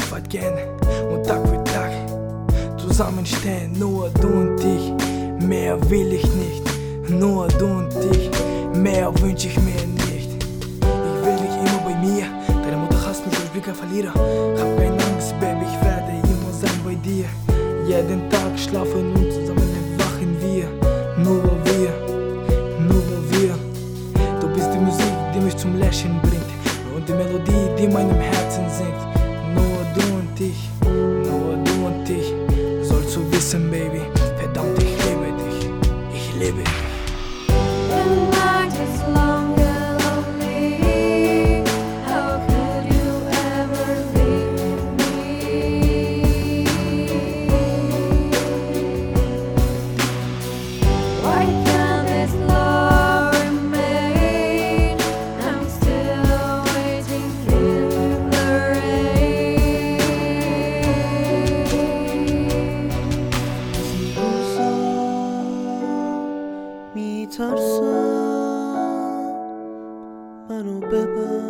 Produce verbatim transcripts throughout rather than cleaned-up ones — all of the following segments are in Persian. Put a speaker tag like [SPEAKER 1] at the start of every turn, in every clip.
[SPEAKER 1] so weit gehen und Tag für Tag zusammenstehen. Nur du und ich, mehr will ich nicht. Nur du und ich, mehr wünsch ich mir nicht. Ich will dich immer bei mir. Deine Mutter hasst mich, ich bin kein Verlierer. Hab keine Angst, Baby, ich werde immer sein bei dir. Jeden Tag schlafen und zusammen wachen wir. Nur wir, nur wir. Du bist die Musik, die mich zum Lächeln bringt, und die Melodie, die meinem Herzen singt. Nur du und ich, nur du und ich. Sollst du wissen, Baby, verdammt, ich liebe dich. Ich liebe dich.
[SPEAKER 2] The night is long and lonely. How could you ever leave me? Why can't this love remain? I'm still waiting in the rain.
[SPEAKER 3] میترسم منو ببخش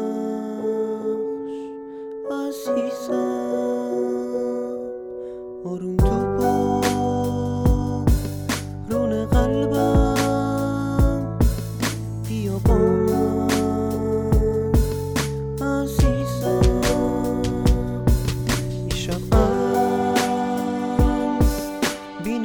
[SPEAKER 3] عزیزم آروم تو با رون قلبم بیا با من عزیزم یه شب از بین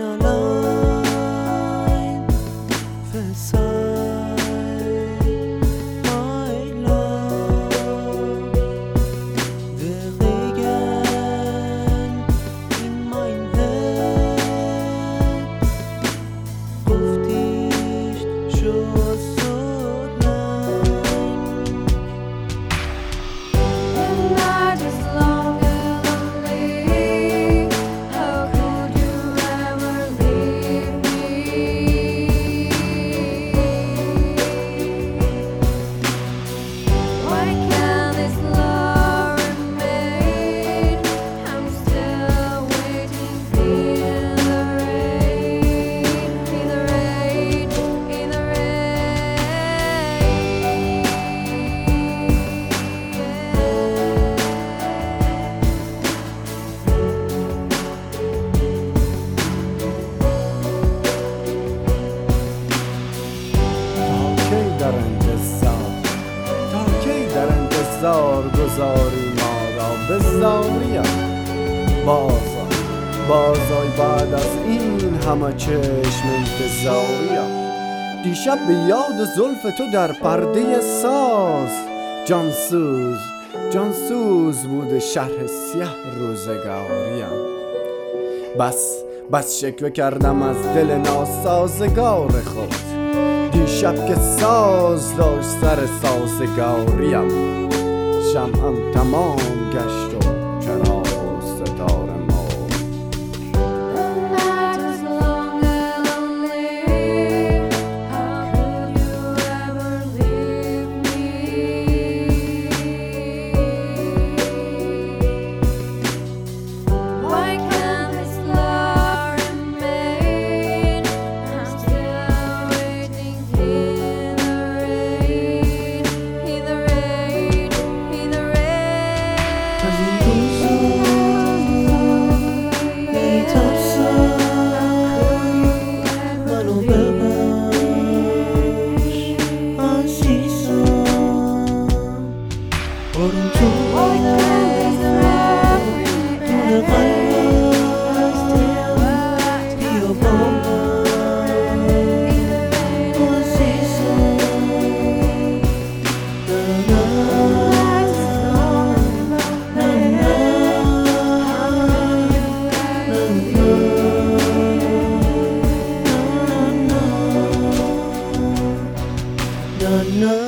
[SPEAKER 4] انتظار گذاری ما را به زاریم. بازا بازای بعد از این همه چشم انتظاریم. دیشب به یاد زلف تو در پرده ساز جانسوز جانسوز بود شرح سیاه روزگاریم. بس بس شکوه کردم از دل ناسازگار خود. دیشب که ساز داشت سر سازگاریم. شمعم تمام گشت و چراغ و ستاره ما.
[SPEAKER 3] No